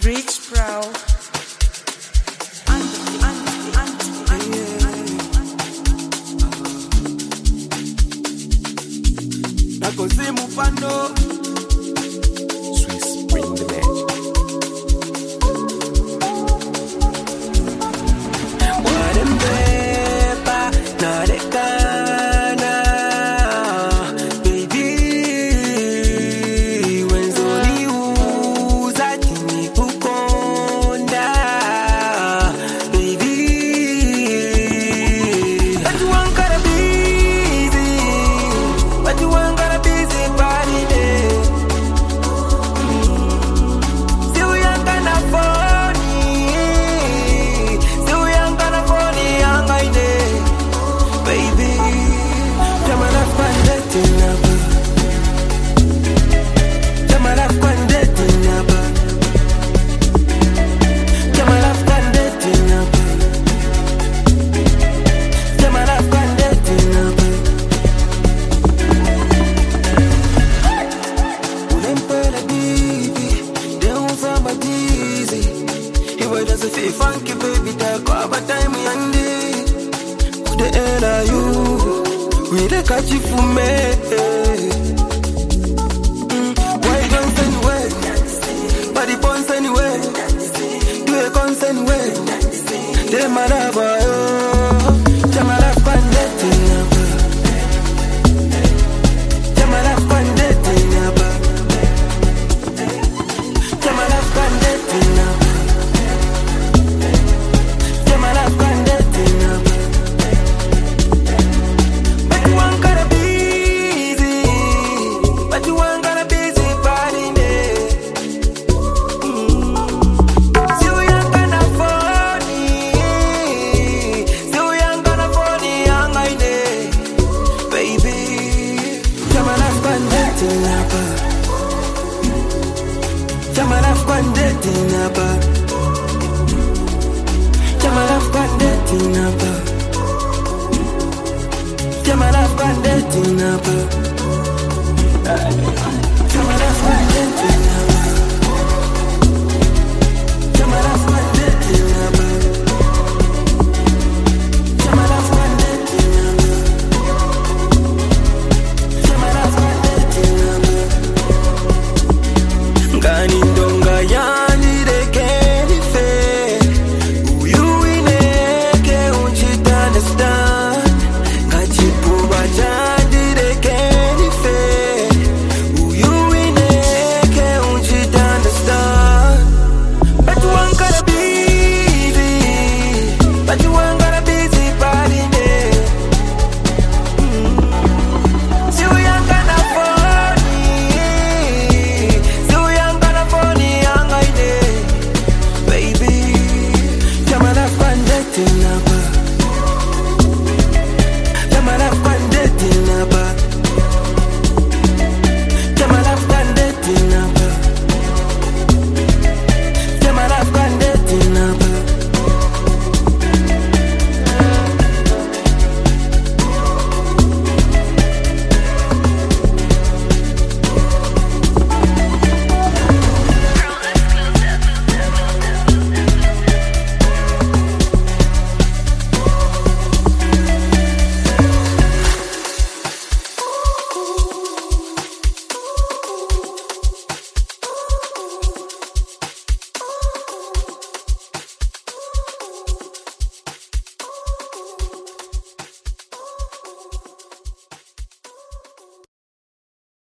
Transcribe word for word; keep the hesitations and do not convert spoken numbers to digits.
Rich Brow. Nakozimu pano Swiss bring the magic. Watembepa narekana baby wenzoni uza tini kukonda baby but you want gotta busy but you want gotta busy body day still young gonna funny still young gonna funny young I day baby come on up and dating up come on up and dating up come on up and dating up come on up and dating up Ulempele bibi don't from a dizzy he was just a feel funky baby that go about time yandi who the hell are you we the catch you for me mm. Why you don't send away body bounce anyway do a consent way they mad about you